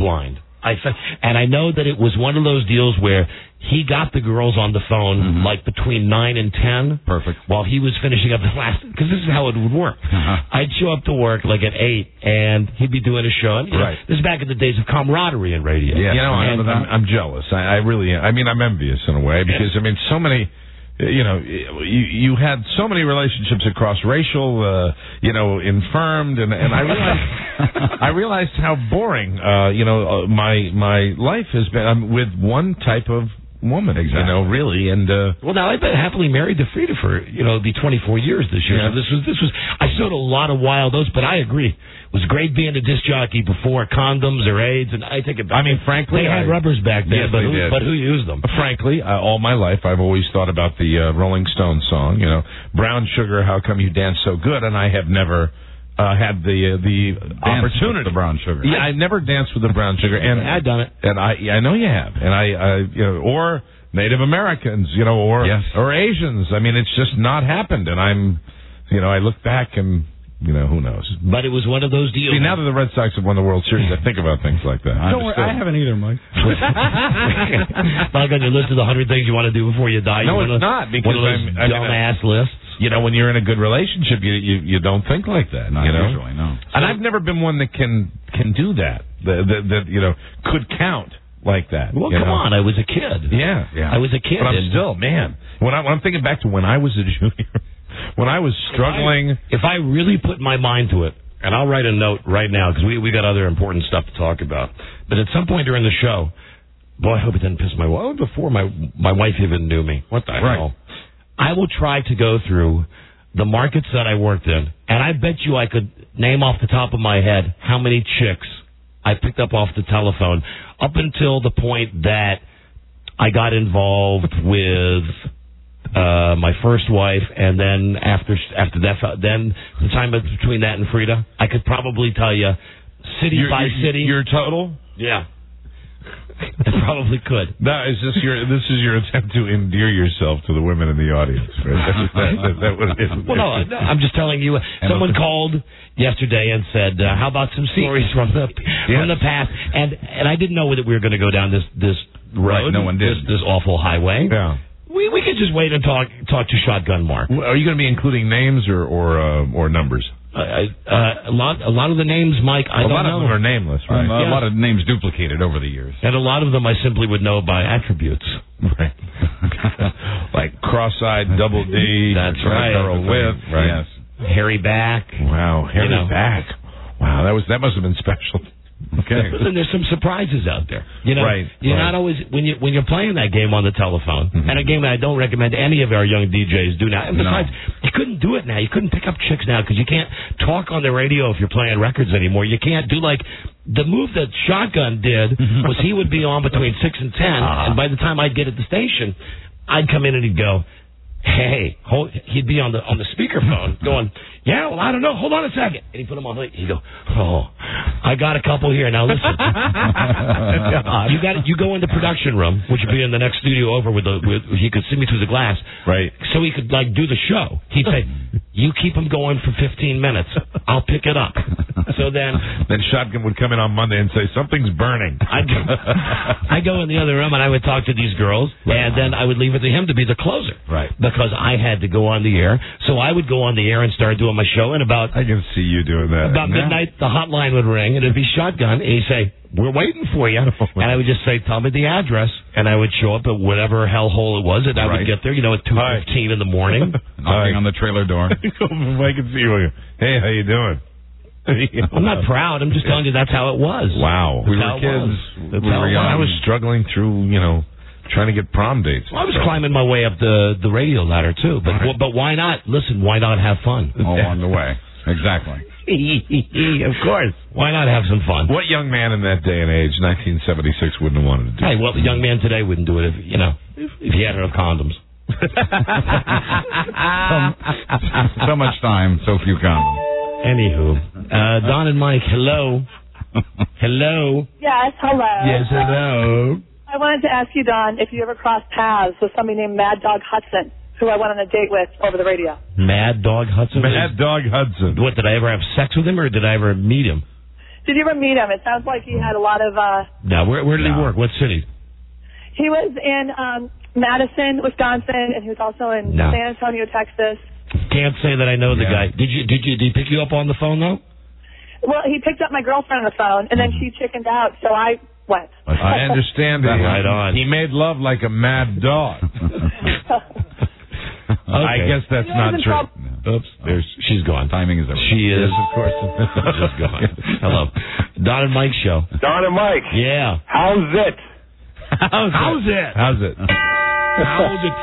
blind. And I know that it was one of those deals where he got the girls on the phone like between 9 and 10. Perfect. While he was finishing up the last, because this is how it would work. I'd show up to work like at 8, and he'd be doing a show. And, know, this is back in the days of camaraderie in radio. Yeah, I'm jealous. I really am. I mean, I'm envious in a way because, I mean, so many... You know, you had so many relationships across racial, infirmed, and I realized how boring, my life has been. I'm with one type of woman, really, and well, now I've been happily married to Frida for the 24 years this year. Yeah. So this was I showed a lot of wild oats, but I agree. It was great being a disc jockey before condoms or AIDS, and I take it back. I mean, frankly, they had rubbers back then, yes, but who used them? Frankly, all my life, I've always thought about the Rolling Stones song, Brown Sugar, How Come You Dance So Good, and I have never had the opportunity. With the brown sugar. Yeah, I never danced with the brown sugar, and I've done it, and I know you have, and or Native Americans, or Asians. I mean, it's just not happened, and I look back and. Who knows? But it was one of those deals. See, now that the Red Sox have won the World Series, I think about things like that. Don't worry, I haven't either, Mike. Not on your list of the 100 things you want to do before you die. No, it's not, because one of those dumbass lists. When you're in a good relationship, you don't think like that. Not usually, no. And I've never been one that can do that. That could count like that. Well, come on, I was a kid. Yeah. I was a kid. But I'm still, man. When I'm thinking back to when I was a junior. When I was struggling... If I really put my mind to it, and I'll write a note right now, because we got other important stuff to talk about, but at some point during the show, boy, I hope it didn't piss my wife. Before my wife even knew me. What the hell? I will try to go through the markets that I worked in, and I bet you I could name off the top of my head how many chicks I picked up off the telephone up until the point that I got involved with... my first wife, and then after that, then the time between that and Frida, I could probably tell you city by city. Your total? Yeah. I probably could. Now, this is your attempt to endear yourself to the women in the audience, right? That what it is. Well, no, I'm just telling you. Someone called yesterday and said, "How about some stories from the past?" And I didn't know that we were going to go down this road. Right, no one did. This awful highway. Yeah. We could just wait and talk to Shotgun Mark. Are you going to be including names or numbers? A lot of the names, Mike, I don't know. A lot of them are nameless, right? A lot of names duplicated over the years. And a lot of them I simply would know by attributes. Right. Like cross-eyed Double D. That's right. Carol With. Right. Yes. Harry Back. Wow, Harry Back. Wow, that must have been special. Okay. Listen, there's some surprises out there. Right. You're not always when you're playing that game on the telephone, and a game that I don't recommend any of our young DJs do now. And besides, you couldn't do it now. You couldn't pick up chicks now because you can't talk on the radio if you're playing records anymore. You can't do like the move that Shotgun did was he would be on between 6 and 10, and by the time I'd get at the station, I'd come in and he'd go, "Hey," he'd be on the speakerphone going, "Yeah, well, I don't know. Hold on a second." And he'd put him on. He'd go, "Oh, I got a couple here. Now listen, you go in the production room, which would be in the next studio over with he could see me through the glass, right? So he could do the show. He'd say, "You keep him going for 15 minutes. I'll pick it up." So then Shotgun would come in on Monday and say something's burning. I'd go in the other room and I would talk to these girls, and then I would leave it to him to be the closer, right? Because I had to go on the air. So I would go on the air and start doing my show, and I can see you doing that. About midnight, the hotline would ring, and it'd be Shotgun, and he'd say, "We're waiting for you." And I would just say, "Tell me the address," and I would show up at whatever hellhole it was, and I would get there, at 2:15 in the morning. Knocking on the trailer door. I can see you. Hey, how you doing? I'm not proud. I'm just telling you that's how it was. Wow. We were kids. I was struggling through, trying to get prom dates. Well, I was climbing my way up the radio ladder, too. But why not? Listen, why not have fun? All on the way. Exactly. Of course. Why not have some fun? What young man in that day and age, 1976, wouldn't have wanted to do Hey, well, the young man today wouldn't do it if he had enough condoms. So much time, so few condoms. Anywho, Don and Mike, hello. Hello. Yes, hello. Yes, hello. I wanted to ask you, Don, if you ever crossed paths with somebody named Mad Dog Hudson, who I went on a date with over the radio. Mad Dog Hudson? Mad Dog Hudson. What, did I ever have sex with him, or did I ever meet him? Did you ever meet him? It sounds like he had a lot of... No, where did he work? What city? He was in Madison, Wisconsin, and he was also in San Antonio, Texas. Can't say that I know the guy. Did he pick you up on the phone, though? Well, he picked up my girlfriend on the phone, and then she chickened out, so I went. I understand that. Right on. He made love like a mad dog. I guess that's not true. Oops, she's gone. Timing is everything. She is. Yes, of course. She's gone. Hello. Don and Mike show. Don and Mike. Yeah. How's it? How's it? How's it? How's it?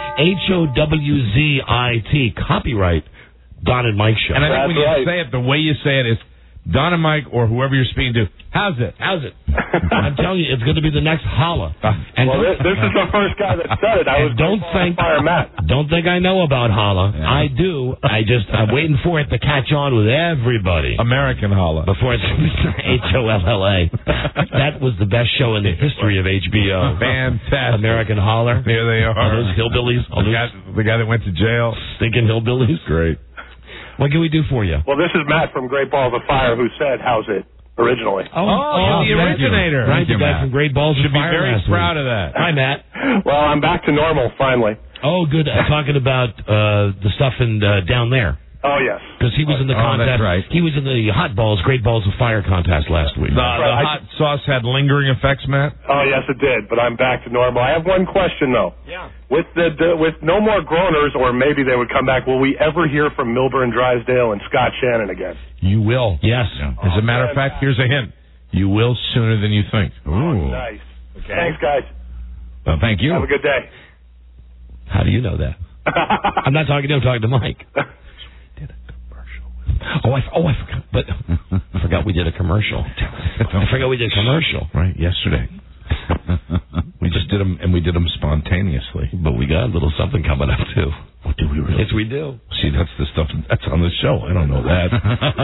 HOWZIT. Copyright Don and Mike show. And I think when That's you say it, the way you say it is Don and Mike or whoever you're speaking to. How's it? How's it? I'm telling you, it's going to be the next holla. And Well, this is the first guy that said it. I was fire Matt. Don't think I know about holla. Yeah. I do. I'm waiting for it to catch on with everybody. American holla. Before it's HOLLA. That was the best show in the history of HBO. Fantastic. American Holler. Here they All are. those hillbillies. All those The guy that went to jail. stinking hillbillies. Great. What can we do for you? Well, this is Matt from Great Balls of Fire who said, how's it, originally. Oh, the thank you. originator. Right, the you, guy Matt. from Great Balls Should of be Fire very last proud week. of that. Hi, Matt. Well, I'm back to normal, finally. Oh, good. Talking about the stuff in down there. Oh, yes. Because he was in the contest. that's right. He was in the Hot Balls, Great Balls of Fire contest last week. The hot sauce had lingering effects, Matt? Oh, yes, it did, but I'm back to normal. I have one question, though. Yeah. With no more groaners, or maybe they would come back, will we ever hear from Milburn Drysdale and Scott Shannon again? You will. Yes. As a matter of fact, here's a hint. You will sooner than you think. Ooh. Nice. Okay. Thanks, guys. Well, thank you. Have a good day. How do you know that? I'm not talking to him. I'm talking to Mike. I forgot. But I forgot we did a commercial. I forgot we did a commercial. Right, yesterday. We just did them, and we did them spontaneously. But we got a little something coming up, too. What do we really? Yes, we do. See, that's the stuff that's on the show. I don't know that.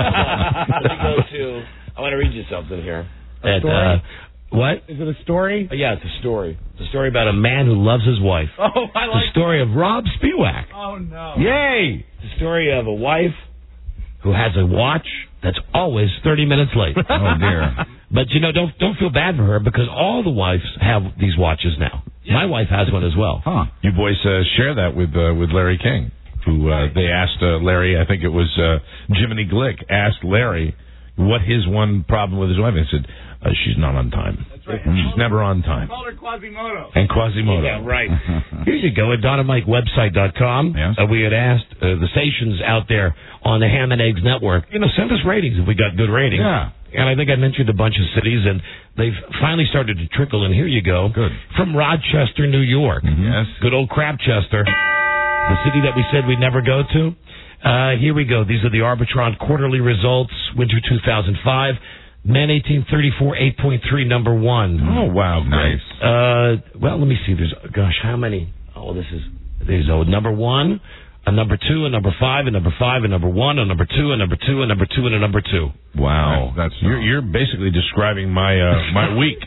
Let me go to... I want to read you something here. story? What? Is it a story? Yeah, it's a story. It's a story about a man who loves his wife. Oh, I It's a story of Rob Spiewak. Oh, no. Yay! It's a story of a wife who has a watch that's always 30 minutes late. Oh, dear. But, don't feel bad for her because all the wives have these watches now. Yeah. My wife has one as well. Huh. You boys share that with Larry King, who they asked Larry, I think it was Jiminy Glick, asked Larry what his one problem with his wife. And he said, she's not on time. That's right. She's never on time. Called her Quasimodo. And Quasimodo. Yeah, right. Here you go, at DonnaMikeWebsite.com. Yes. We had asked the stations out there on the Ham and Eggs Network, send us ratings if we got good ratings. Yeah. And I think I mentioned a bunch of cities, and they've finally started to trickle in. Here you go. Good. From Rochester, New York. Yes. Good old Crapchester, the city that we said we'd never go to. Here we go. These are the Arbitron quarterly results, winter 2005. Men 1834, 8.3, number one. Oh, wow. Nice. Well, let me see. How many? Oh, there's a number one, a number two, a number five, a number five, a number one, a number two, a number two, a number two, and a number two. Wow. That's you're basically describing my my week.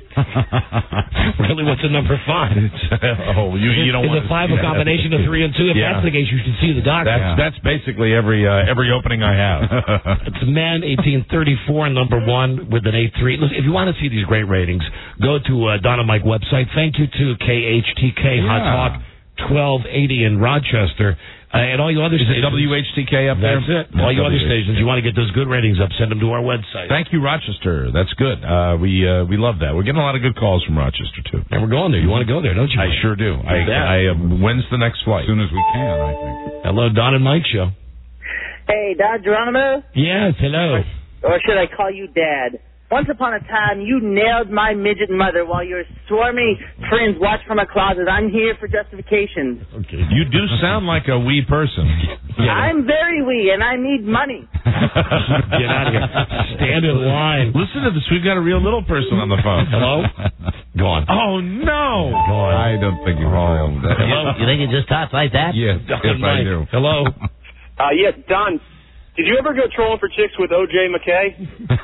Really, what's a number five? You don't want Is a five a combination of 3 and 2? If Yeah. that's the case, you should see the doctor. That's basically every opening I have. It's men 1834, number one with an 8.3. Listen, if you want to see these great ratings, go to Donna Mike website. Thank you to KHTK Hot Talk 1280 in Rochester. And all you other stations. WHTK up there. That's it. All you other stations, you want to get those good ratings up, send them to our website. Thank you, Rochester. That's good. We love that. We're getting a lot of good calls from Rochester, too. And we're going there. You want to go there, don't you? I sure do. When's the next flight? As soon as we can, I think. Hello, Don and Mike show. Hey, Dad Geronimo? Yes, hello. Or should I call you Dad? Once upon a time, you nailed my midget mother while your swarmy friends watched from a closet. I'm here for justification. Okay. You do sound like a wee person. I'm very wee, and I need money. Get out of here. Stand in line. Listen to this. We've got a real little person on the phone. Hello? Go on. Oh, no. Go on. I don't think you can say that. Hello? You think it just talks like that? Yes, Don yes, I Mike. do. Hello? Yeah, Don, did you ever go trolling for chicks with O.J. McKay?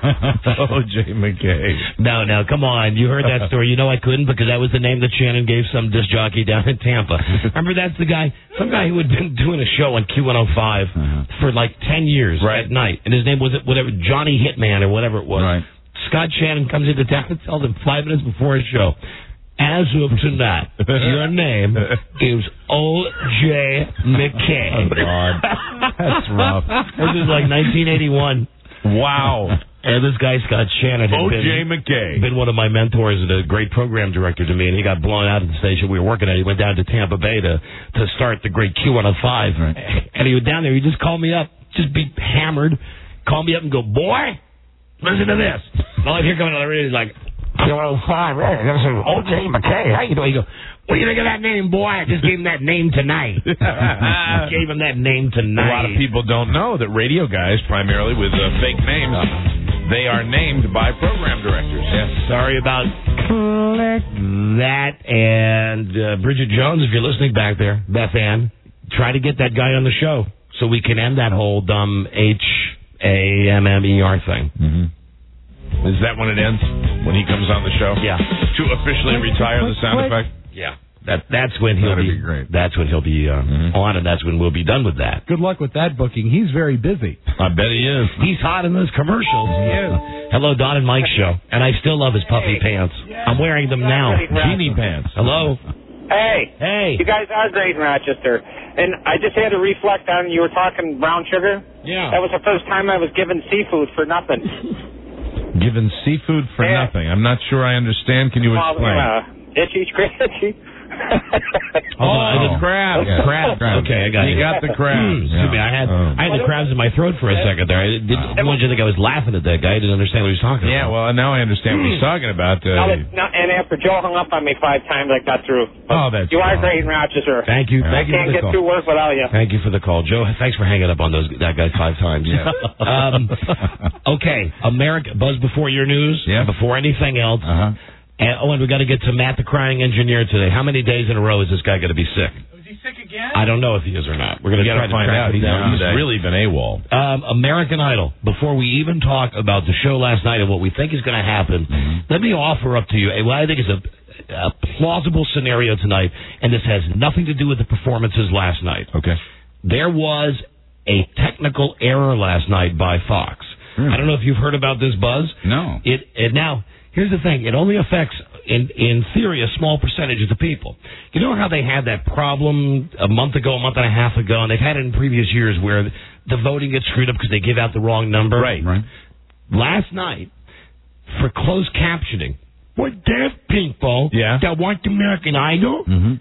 O.J. McKay. No, come on. You heard that story. You know I couldn't because that was the name that Shannon gave some disc jockey down in Tampa. Remember, that's the guy, some guy who had been doing a show on Q105 for like 10 years at night. And his name was whatever, Johnny Hitman or whatever it was. Right. Scott Shannon comes into town and tells him 5 minutes before his show, as of tonight, your name is O.J. McKay. Oh, God. That's rough. This is like 1981. Wow. And this guy, Scott Shannon, had O.J. McKay. been one of my mentors and a great program director to me, and he got blown out of the station we were working at. He went down to Tampa Bay to start the great Q105. Right. And he was down there. He just called me up, just be hammered, call me up and go, boy, listen to this. And all I hear coming on the radio is like, Q105, this is O.J. McKay. How you doing? He goes, what do you think of that name, boy? I just gave him that name tonight. Gave him that name tonight. A lot of people don't know that radio guys, primarily with fake names, they are named by program directors. Yes. Sorry about that. And Bridget Jones, if you're listening back there, Beth Ann, try to get that guy on the show so we can end that whole dumb HAMMER thing. Mm-hmm. Is that when it ends? When he comes on the show? Yeah. To officially retire the sound effect? Yeah. That's when he'll That'd be great. That's when he'll be on, and that's when we'll be done with that. Good luck with that booking. He's very busy. I bet he is. He's hot in those commercials. He is. Hello, Don and Mike show, and I still love his puffy pants. I'm wearing them now. Genie pants. Hello. Hey. Hey. You guys are great in Rochester. And I just had to reflect on, you were talking brown sugar. Yeah. That was the first time I was given seafood for nothing. Given seafood for Yeah. nothing. I'm not sure I understand. Can you explain? Itchy, scratchy. The crab. Yeah. Crab. Okay, I got You it. got the crab. Excuse me, I had the crabs in my throat for a second there. I wanted you to think I was laughing at that guy. I didn't understand what he was talking Yeah, about. well, now I understand what he's talking about. And after Joe hung up on me 5 times, I got through. Oh, that's You are fine. great in Rochester. Thank you. I Thank you can't for the get call. through work without you. Thank you for the call, Joe. Thanks for hanging up on that guy 5 times. Yeah. Okay, America. Buzz before your news. Yeah. Before anything else. Uh-huh. And we got to get to Matt the Crying Engineer today. How many days in a row is this guy going to be sick? Is he sick again? I don't know if he is or not. We're going to try to find track out. it down He's today. really been AWOL. American Idol. Before we even talk about the show last night and what we think is going to happen, let me offer up to you what I think is a plausible scenario tonight, and this has nothing to do with the performances last night. Okay. There was a technical error last night by Fox. Really? I don't know if you've heard about this, Buzz. No. It now, here's the thing. It only affects, in theory, a small percentage of the people. You know how they had that problem a month and a half ago, and they've had it in previous years where the voting gets screwed up because they give out the wrong number? Right. Last night, for closed captioning, were deaf people Yeah. that watched American Idol